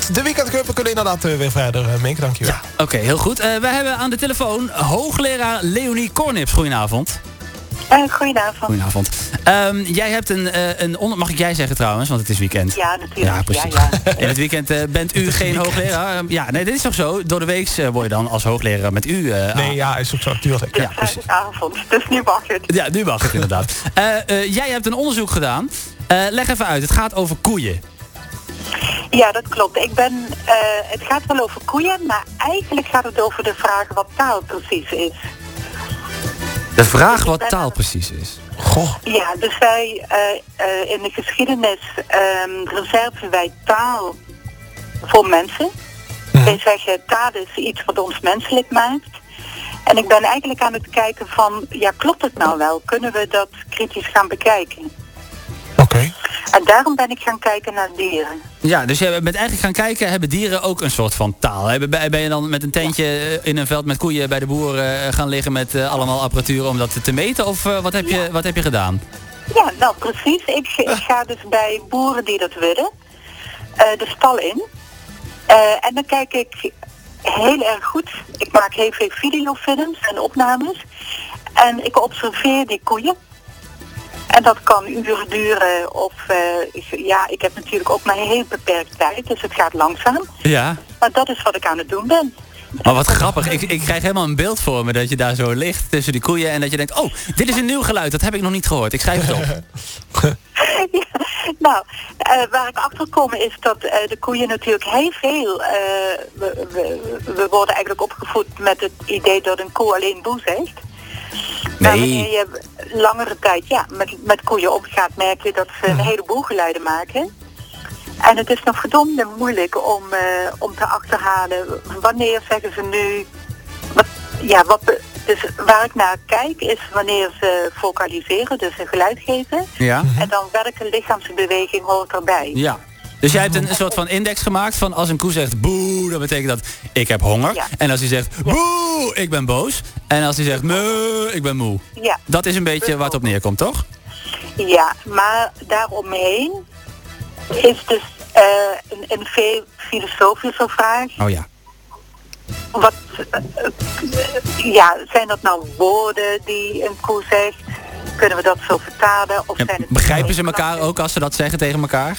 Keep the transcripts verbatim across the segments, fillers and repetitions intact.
Goed, de weekendclub. We kunnen inderdaad uh, weer verder, uh, Mink. Dankjewel. Ja, oké, okay, heel goed. Uh, we hebben aan de telefoon hoogleraar Leonie Kornips. Goedenavond. Uh, goedenavond. Goedenavond. Um, jij hebt een, uh, een onder... Mag ik jij zeggen trouwens, want het is weekend. Ja, natuurlijk. Ja, precies. Ja, ja. In het weekend uh, bent u geen hoogleraar. Um, ja, nee, dit is toch zo. Door de week uh, word je dan als hoogleraar met u... Uh, nee, ja, is ook zo, natuurlijk. Ja, precies. Avond, dus nu mag het. Ja, nu mag het inderdaad. Uh, uh, jij hebt een onderzoek gedaan. Uh, leg even uit, het gaat over koeien. Ja, dat klopt. Ik ben, uh, het gaat wel over koeien, maar eigenlijk gaat het over de vraag wat taal precies is. De vraag wat taal precies is. Goh. Ja, dus wij uh, uh, in de geschiedenis um, reserven wij taal voor mensen. Mm. Wij zeggen taal is iets wat ons menselijk maakt. En ik ben eigenlijk aan het kijken van, ja, klopt het nou wel? Kunnen we dat kritisch gaan bekijken? Oké. Okay. En daarom ben ik gaan kijken naar dieren. Ja, dus je bent eigenlijk gaan kijken, hebben dieren ook een soort van taal? Ben je dan met een tentje in een veld met koeien bij de boer gaan liggen met allemaal apparatuur om dat te meten? Of wat heb je, wat heb je gedaan? Ja, nou precies. Ik, ik ga dus bij boeren die dat willen uh, de stal in. Uh, en dan kijk ik heel erg goed. Ik maak heel veel videofilms en opnames. En ik observeer die koeien. En dat kan uren duren of, uh, ja, ik heb natuurlijk ook maar heel beperkt tijd, dus het gaat langzaam. Ja. Maar dat is wat ik aan het doen ben. Maar wat grappig, ik, ik krijg helemaal een beeld voor me dat je daar zo ligt tussen die koeien en dat je denkt, oh, dit is een nieuw geluid, dat heb ik nog niet gehoord, ik schrijf het op. Ja, nou, uh, waar ik achter kom is dat uh, de koeien natuurlijk heel veel, uh, we, we, we worden eigenlijk opgevoed met het idee dat een koe alleen boe zegt. Nee. Maar wanneer je langere tijd ja, met, met koeien omgaat, merk je dat ze een heleboel geluiden maken. En het is nog verdomd moeilijk om, uh, om te achterhalen wanneer zeggen ze nu... Wat, ja, wat, dus waar ik naar kijk is wanneer ze vocaliseren, dus een geluid geven. Ja. En dan welke lichaamsbeweging hoort erbij. Ja. Dus jij hebt een, een soort van index gemaakt van als een koe zegt boe, dan betekent dat ik heb honger. Ja. En als hij zegt boe, ik ben boos. En als hij zegt meuh, ik ben moe. Ja. Dat is een beetje waar het op neerkomt, toch? Ja, maar daaromheen is dus uh, een, een veel filosofische vraag. Oh ja. Wat, uh, uh, ja, zijn dat nou woorden die een koe zegt? Kunnen we dat zo vertalen? Of Ja, zijn het begrijpen ze elkaar ook als ze dat zeggen tegen elkaar?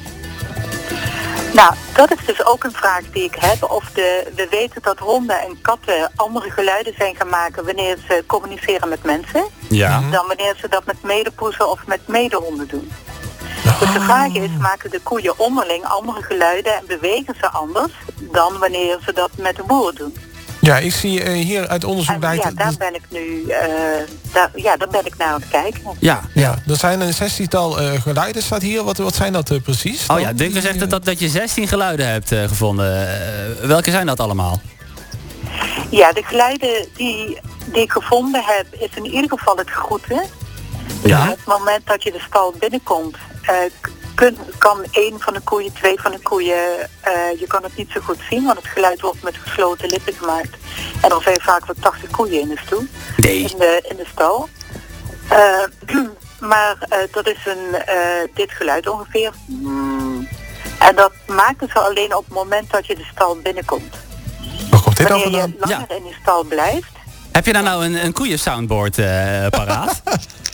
Nou, dat is dus ook een vraag die ik heb. Of de, we weten dat honden en katten andere geluiden zijn gaan maken wanneer ze communiceren met mensen. Ja. Dan wanneer ze dat met medepoezen of met medehonden doen. Oh. Dus de vraag is, maken de koeien onderling andere geluiden en bewegen ze anders dan wanneer ze dat met de boer doen? Ja, ik zie uh, hier uit onderzoek... En, bij ja, het, daar ben ik nu, uh, daar, ja, daar ben ik naar aan het kijken. Ja, ja, er zijn een zestiental uh, geluiden staat hier. Wat, wat zijn dat uh, precies? Oh ja, Duncan zegt dat, dat je zestien geluiden hebt uh, gevonden. Uh, welke zijn dat allemaal? Ja, de geluiden die, die ik gevonden heb is in ieder geval het groeten. Ja. Op het moment dat je de stal binnenkomt, uh, kun, kan één van de koeien, twee van de koeien, uh, je kan het niet zo goed zien, want het geluid wordt met gesloten lippen gemaakt. En er zijn vaak wel tachtig koeien in de stoel. Nee. In de, in de stal. Uh, maar uh, dat is een, uh, dit geluid ongeveer. Mm. En dat maken ze alleen op het moment dat je de stal binnenkomt. Waar komt dit Wanneer over dan? je langer Ja. in de stal blijft. Heb je daar nou een, een koeien soundboard uh, paraat?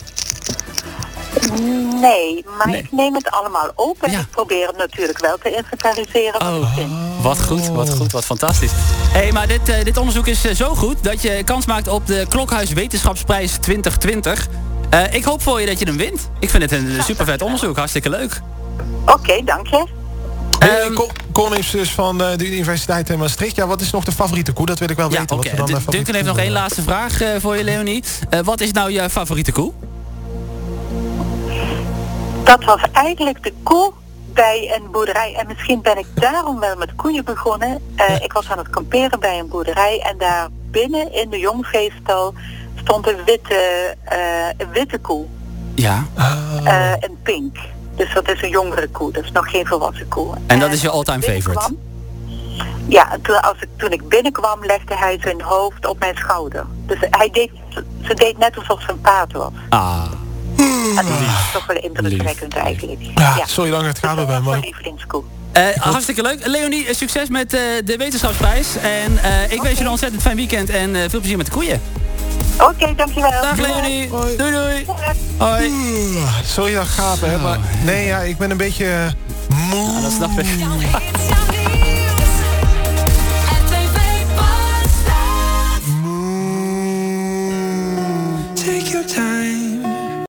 Nee, maar Nee. ik neem het allemaal op en Ja. ik probeer het natuurlijk wel te inventariseren. Wat Oh, ik vind. wat goed, wat goed, wat fantastisch. Hé, hey, maar dit, uh, dit onderzoek is uh, zo goed dat je kans maakt op de Klokhuis Wetenschapsprijs twintig twintig. Uh, ik hoop voor je dat je hem wint. Ik vind het een super vet onderzoek, hartstikke leuk. Oké, okay, dank je. Hey, Um, Kornips dus van uh, de Universiteit in Maastricht. Ja, wat is nog de favoriete koe? Dat wil ik wel Ja, weten. oké. Wat we dan, uh, Duncan heeft nog één laatste vraag uh, voor je, Leonie. Uh, wat is nou je favoriete koe? Dat was eigenlijk de koe bij een boerderij. En misschien ben ik daarom wel met koeien begonnen. Uh, ik was aan het kamperen bij een boerderij. En daar binnen in de jongveestal stond een witte, uh, een witte koe. Ja. Uh, een pink. Dus dat is een jongere koe. Dat is nog geen volwassen koe. En dat is je all-time favorite? Ja, toen, als ik, toen ik binnenkwam legde hij zijn hoofd op mijn schouder. Dus hij deed, ze deed net alsof ze een paard was. Ah. En dat is toch wel indrukwekkend eigenlijk. Ja, sorry lang het gaat dat bij is mij. mijn lievelingskoe. Uh, hartstikke leuk. Leonie, succes met uh, de wetenschapsprijs. En uh, ik okay. wens je een ontzettend fijn weekend en uh, veel plezier met de koeien. Oké, okay, dankjewel. Dag Leonie. Hoi. Doei doei. Hoi. Sorry dat ik gaap, hè. Maar nee, ja, ik ben een beetje moe. Ja, dat snap ik.